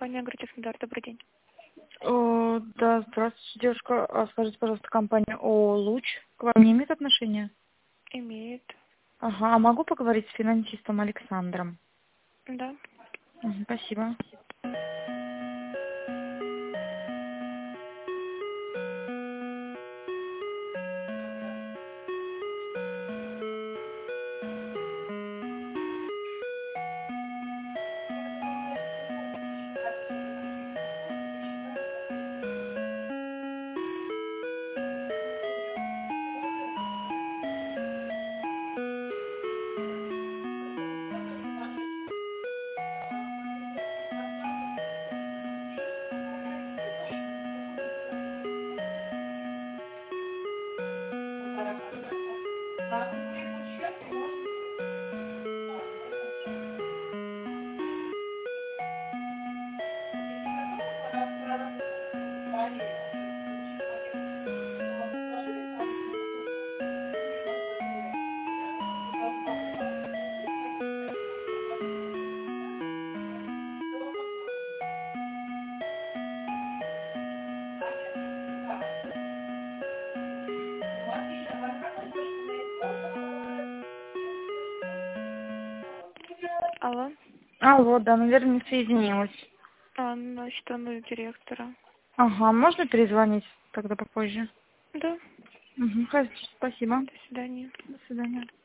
компания «Агротехнодар». Добрый день. Да, здравствуйте, девушка. Скажите, пожалуйста, компания ООО «Луч» к вам не имеет отношения? Имеет. Ага, а могу поговорить с финансистом Александром? Да. Спасибо. Алло. Алло, да, наверное, не соединилась. Значит, он у директора. Ага, можно перезвонить тогда попозже? Да. Хорошо, спасибо. До свидания. До свидания.